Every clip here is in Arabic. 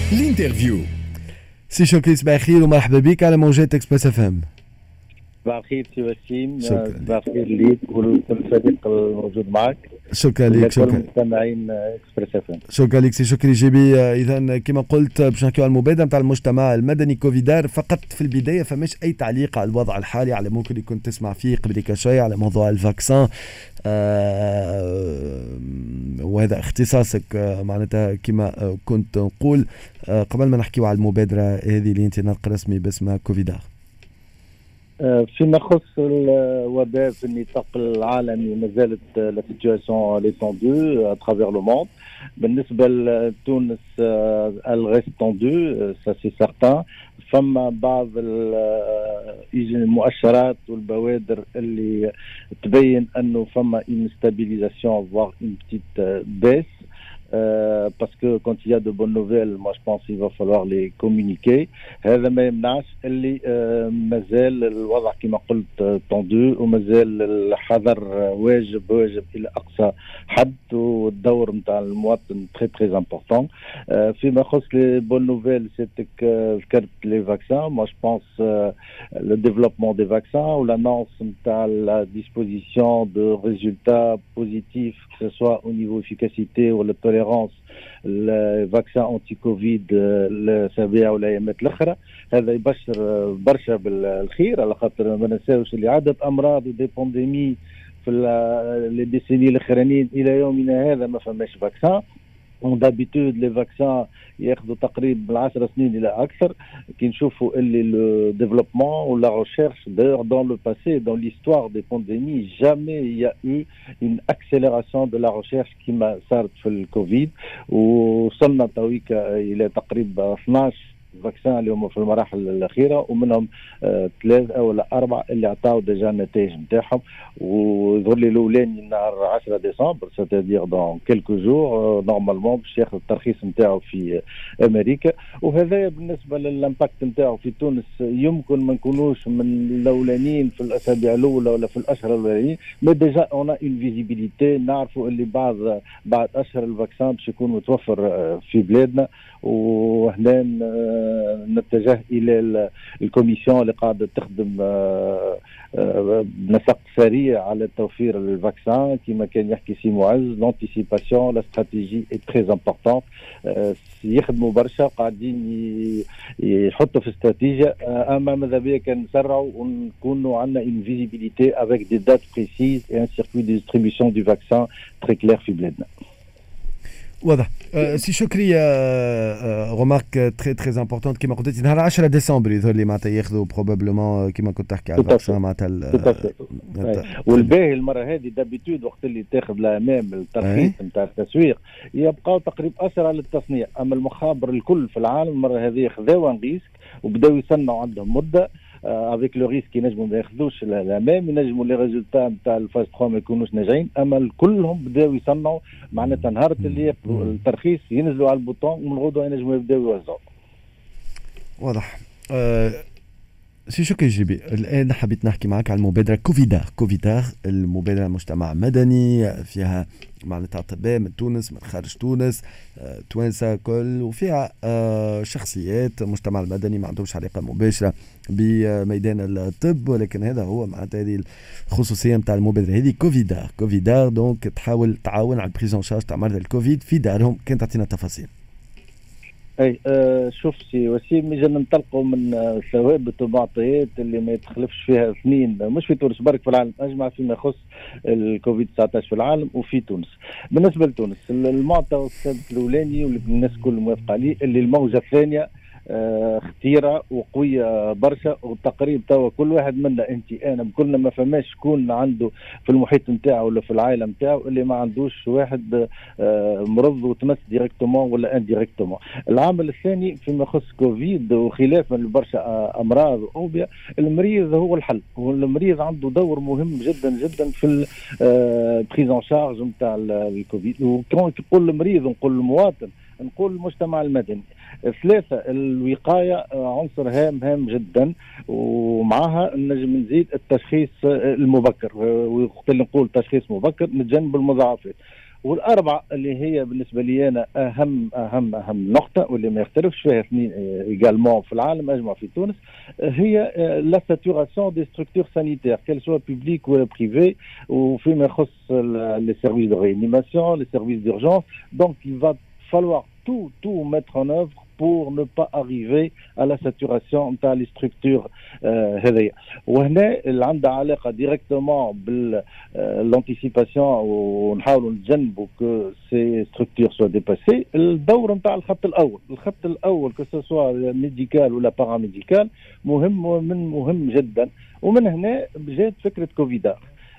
الانترفيو. سي شكري، صباح الخير ومرحبا بك على موجات اكسبريس اف ام. صباح الخير سي وسيم، شكرا صباح لك. الخير ليك ولكل الفريق الموجود معك شكرا لك. ولكل شكرا. مستمعين اكسبريس اف ام. شكرا لك سي شكري جيبي. اذا كما قلت باش نحكيو على المبادره نتاع المجتمع المدني كوفيدار. فقط في البدايه فماش اي تعليق على الوضع الحالي، على ممكن يكون تسمع فيه قبل شوي على موضوع الفاكسان. وهذا اختصاصك. معناتها كما كنت نقول قبل ما نحكيو على المبادره هذه اللي انت نطق رسمي باسمها كوفيدار. فيما يخص الوباء في النطاق العالمي ما زالت لا سيتواسيون لي توندو اترافير لو موند. بالنسبه لتونس الغيس توندو سا سي سارتان. فما بعض المؤشرات والبوادر اللي تبين انه فما une stabilisation voire une petite baisse. Parce que quand il y a de bonnes nouvelles, moi je pense qu'il va falloir les communiquer. هذا ما يمنعش اللي مازال الوضع كما قلت طوندو، ومازال الحذر واجب الى اقصى حد، والدور نتاع المواطن تري تري امبورطون. فيما يخص لي بون نوفيل سيتك ذكرت لي فاكسان. moi je pense le développement des vaccins ou l'annonce نتاع la disposition de résultats positifs que ce soit au niveau efficacité ou la tolérance الفاكسان انتي كوفيد الاسابيع والايامات الاخرى. هذا يبشر برشا بالخير، على خاطر ما ننساوش اللي عدد امراض ودي بانديمي في لي ديسيني الاخرانيين الى يومنا هذا ما فماش فاكسان. دابيتود لي فاكسان ياخذوا تقريبا 10 سنين الى اكثر. كي نشوفوا اللي لو ديفلوبمون ولا ريشيرش دون لو باسي دون ليستوار دي بانديمي جامي يا او اون اكسيليراسيون دو لا ريشيرش كيما صارت في الكوفيد. وصلنا تويكا الى تقريبا 12 فاكسان اللي هم في المراحل الاخيره، ومنهم 3 ولا 4 اللي عطاو ديجا النتائج نتاعهم. ويظهر لي الاولاني نهار 10 ديسمبر سيتادير دون كيلكو جور نورمالمون باش ياخذ الترخيص نتاعو في امريكا. وهذا بالنسبه للامباكت نتاعو في تونس يمكن ما نكونوش من الاولانيين في الاسابيع الاولى ولا في الاشهر الاولانيين، مي ديجا اون اون فيزيبيليتي. نعرفوا اللي بعد اشهر الفاكسان باش يكون متوفر في بلادنا. وهنا نتجه الى الكوميسيون اللي قاعده تخدم بنسق سريع على توفير الفاكسان كما كان يحكي سي معز. لانتيسيباسيون لا استراتيجي اي تري امبورطون. يخدموا برشا قاعدين يحطوا في استراتيجيه. اما ماذا بيا كان نسرعوا ونكونوا عندنا اون فيزيبيليتي افيك دي دات بريسيز اي ان سيركوي دي ديستريبيسيون دو فاكسان تري كلير في بلادنا. واضح. سي شكري، غومارك تري تري امبورطونت كيما قلت نهار 10 ديسمبر يظهر لي معناتها ياخذوا بروبابلومون كيما كنت تحكي على الفاكسان معناتها. والباهي المره هذه دابيتود وقت اللي تاخذ الامام الترخيص نتاع التسويق يبقاو تقريبا اسرع للتصنيع. اما المخابر الكل في العالم المره هذه خذاو انغيسك وبداو يصنعوا عندهم مده افيك لو ريسك ينجموا ما ياخذوش الامام، ينجموا لي ريزولتا نتاع الفاز 3 ما يكونوش ناجعين. اما كلهم بداو يصنعوا معناتها نهار اللي ياخذوا الترخيص ينزلوا على البوطون ومن غدوه ينجموا يبداو يوزعوا. واضح. سي شكري جيبي، الآن حبيت نحكي معك على المبادرة كوفيدار المبادرة مجتمع مدني فيها معناتها أطباء من تونس من خارج تونس، توانسة كل، وفيها شخصيات مجتمع المدني ما عندهمش علاقة مباشرة بميدان الطب، ولكن هذا هو معناتها هذه الخصوصية متاع المبادرة هذه كوفيدار دونك تحاول تعاون على البريزون شارج تاع مرضى الكوفيد في دارهم. كانت تعطينا تفاصيل. اي شوف سي وسيم، اجا ننطلقوا من ثوابت ومعطيات اللي ما يتخلفش فيها اثنين، مش في تونس برك في العالم اجمع فيما يخص الكوفيد 19 في العالم وفي تونس. بالنسبه لتونس المعطى والثابت الاولاني واللي الناس كل موافقه عليه اللي الموجه الثانيه خطيره وقويه برشا، وتقريبا توا كل واحد منا انت انا كلنا ما فماش شكون عنده في المحيط نتاعو ولا في العائله نتاعو اللي ما عندوش واحد مرض وتمس ديريكتومون ولا انديريكتومون. العامل الثاني فيما يخص كوفيد وخلافا لبرشا امراض واوبئه، المريض هو الحل، والمريض عنده دور مهم جدا جدا في البريزون شارج نتاع الكوفيد. وكون نقول المريض ونقول المواطن نقول المجتمع المدني. ثلاثة، الوقاية عنصر هام جدا، ومعها نجم نزيد التشخيص المبكر، وقت اللي نقول تشخيص مبكر نتجنب المضاعفات. والاربعه اللي هي بالنسبه لي انا اهم نقطه واللي ما يختلفش فيها اثنين ايجالمون في العالم اجمع في تونس، هي لا ساتوراسيون دي ستركتور سانيتير كيل سوا بوبليك ولا بريفي، وفيما يخص لي سيرفيس دو ريانيماسيون لي سيرفيس دورجونس. دونك il va falloir tout mettre en œuvre pour ne pas arriver à la saturation نتاع لي ستركتور هذيا. وهنا اللي عندها علاقه ديريكتومون بالانتيسيباسيون ونحاولوا نتجنبوا كو سي ستركتور سوا ديباسي. الدور نتاع الخط الاول كو سوا ميديكال ولا باراميديكال مهم جدا. ومن هنا جات فكره كوفيدار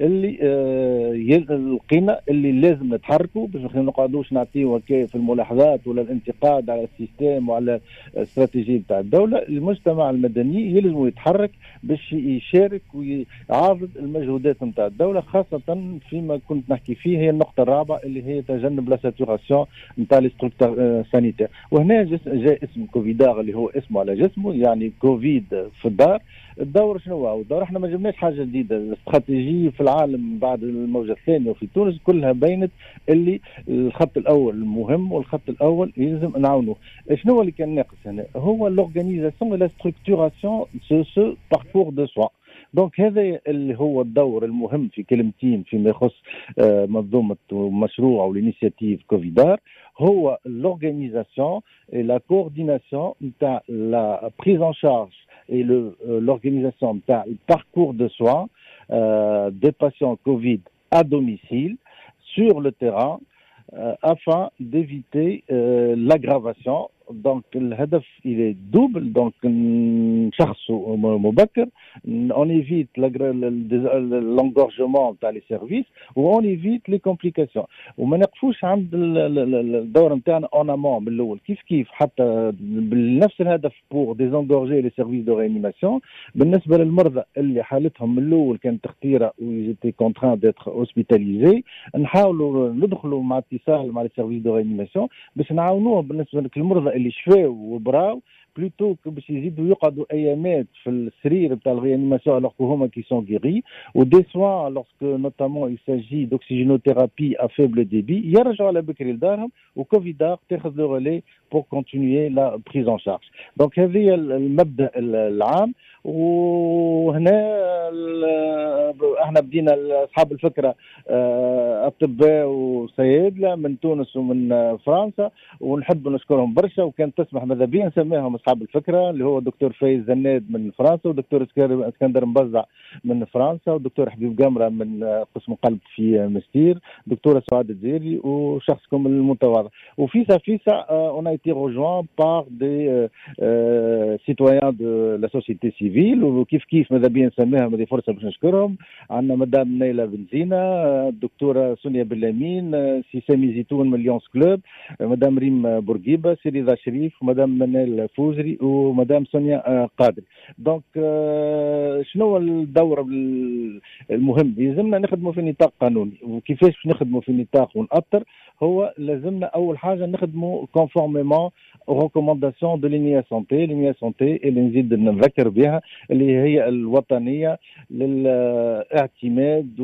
اللي لقينا اللي لازم نتحركوا باش ما نقعدوش نعطيو في الملاحظات ولا الانتقاد على السيستم وعلى الاستراتيجيه بتاع الدوله. المجتمع المدني يلزم يتحرك باش يشارك ويعارض المجهودات نتاع الدوله، خاصه فيما كنت نحكي فيه هي النقطه الرابعه اللي هي تجنب لا ساتوراسيون نتاع لي ستركتور سانيتير. وهنا جاء اسم كوفيدار اللي هو اسمه على جسمه، يعني كوفيد في الدار. الدور شنو هو الدور؟ احنا ما جبناش حاجه جديده، الاستراتيجيه في العالم بعد الموجه الثانيه وفي تونس كلها بينت اللي الخط الاول مهم والخط الاول يلزم نعاونوه. شنو هو اللي كان ناقص هنا؟ هو لورغانيزاسيون ولا ستركتوراسيون سو باركور دو سوا. دونك هذا اللي هو الدور المهم في كلمتين فيما يخص منظومه مشروع او الانيشيتيف كوفيدار، هو l'organisation et la coordination de la prise en charge et l'organisation du parcours de soins des patients Covid à domicile sur le terrain afin d'éviter l'aggravation. Donc الهدف il est double. Donc شخص مبكر on évite l'engorgement تاع les services و on évite les complications. وما نقفوش عند الدور نتاعنا en amont من الاول كيف حتى بنفس الهدف pour désengorger les services de réanimation. بالنسبه للمرضى اللي حالتهم من الاول كانت خطيره و étaient contraints d'être hospitalisés، نحاولوا ندخلوا مع اتصال مع les services de réanimation باش نعاونوهم بالنسبه للمرضى اللي شفاو وبراو بلوتو باش يزيدوا يقعدوا ايامات في السرير بتاع الريانيماسيون alors que هما qui sont guéris ou des soins lorsque notamment il s'agit d'oxygénothérapie à faible débit يرجعوا على بكري لدارهم وكوفيدار تاخذ لو ريلي pour continuer la prise en charge. Donc هذه المبدا العام. وهنا احنا بدينا اصحاب الفكره اطباء وصيادله من تونس ومن فرنسا، ونحب نشكرهم برشا. وكان تسمح ماذا بيا نسميهم اصحاب الفكره اللي هو دكتور فايز زناد من فرنسا ودكتور اسكندر مبزع من فرنسا ودكتور حبيب قمره من قسم قلب في مستير، دكتوره سعاد الجزيري وشخصكم المتواضع. وفيسا on a été rejoint par des citoyens de la société civile وكيف ماذا بيا نسميها هذه فرصه باش نشكرهم. عندنا مدام نيلة بنزينة، الدكتورة سونيا بلامين، سي سامي زيتون من ليونس كلوب، مدام ريم بورقيبة، سي رضا شريف، ومدام منال فوزري، ومدام سونيا قادري. دونك شنو هو الدور المهم؟ يلزمنا نخدموا في نطاق قانوني. وكيفاش باش نخدموا في نطاق ونأطر؟ هو لازمنا اول حاجه نخدموا كونفورميمون ريكومونداسيون دو لينيا سونتي اللي نزيد نذكر بها اللي هي الوطنيه للاعتماد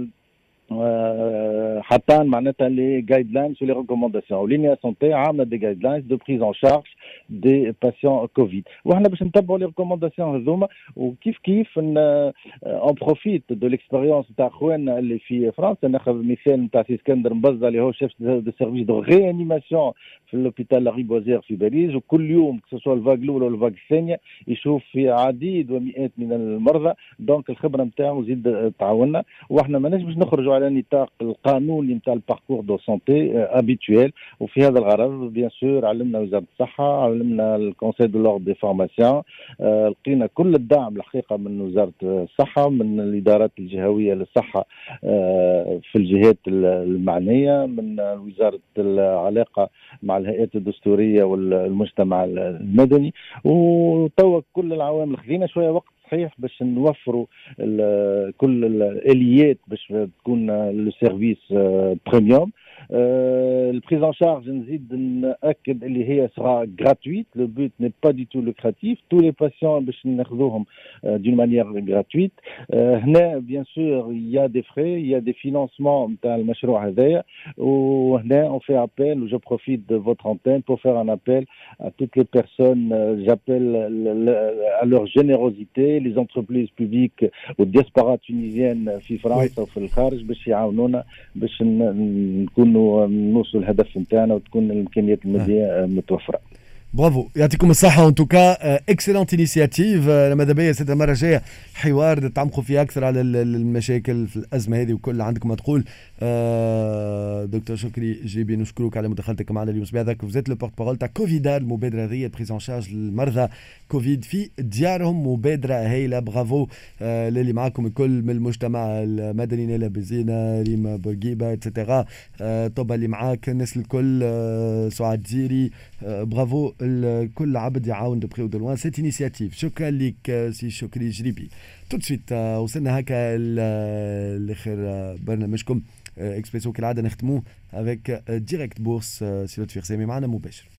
حتى معناتها لي جايد لاينز ولي ريكومونداسيون. ولينيا سونتي عامله دي جايد لاينز دو بريز ان شارج دي باسيون كوفيد، وحنا باش نتبعوا لي ريكومونداسيون هذوما. وكيف اون بروفيت دو ليكسبيريونس تاع خواننا اللي في فرنسا. ناخذ مثال نتاع سي اسكندر مبزة اللي هو شيف دو سيرفيس دو ريانيماسيون في لوبيتال لا ريبوزير في باريس، وكل يوم سواء الفاغ الاولى ولا الفاغ الثانيه يشوف في عديد ومئات من المرضى. دونك الخبره نتاعو زيد تعاوننا. واحنا ما نجمش نخرجوا على نطاق القانوني نتاع الباركور دو سونتي ابيتويل. وفي هذا الغرض بيان سور علمنا وزاره الصحه، علمنا الكونسي دو لوردر دي فورماسيون، لقينا كل الدعم الحقيقه من وزاره الصحه، من الادارات الجهويه للصحه في الجهات المعنيه، من وزاره العلاقه مع الهيئات الدستوريه والمجتمع المدني. وتوا كل العوامل خذينا شويه وقت صحيح باش نوفروا كل الاليات باش تكون لو سيرفيس بريميوم. Le prise en charge, elle sera gratuite. Le but n'est pas du tout lucratif. Tous les patients d'une manière gratuite. Bien sûr, il y a des frais, il y a des financements dans le mashroua هذايا. On fait appel, je profite de votre antenne pour faire un appel à toutes les personnes. J'appelle à leur générosité, les entreprises publiques ou diaspora tunisienne في فرنسا وفي الخارج باش يعاونونا باش نكونوا نوصلوا الهدف نتاعنا وتكون الامكانيات الماديه متوفره. برافو يعطيكم الصحة ان توكا اكسلنت انيسياتيف. ماذا بيا سيد المرة الجاية حوار تعمقوا فيه أكثر على المشاكل في الأزمة هذه وكل عندكم ما تقول. دكتور شكري جيبي نشكرك على مداخلتك معنا اليوم صباح ذاك. وزيت لو بورت بارول تاع كوفيدا المبادرة هذه بريز ان شارج للمرضى كوفيد في ديارهم. مبادرة هايلة برافو للي معاكم الكل من المجتمع المدني نيلا بزينة ريما بورقيبة اتسيتيرا طبعا اللي معاك الناس الكل سعاد زيري برافو الكل عبد يعاون دو بري ودو لوان سيت انيسياتيف. شكرا لك سي شكري جريبي. تو سويت وصلنا هكا لاخر برنامجكم اكسبريسو كالعاده نختموه افيك ديريكت بورس سي لطفي حسامي معنا مباشر.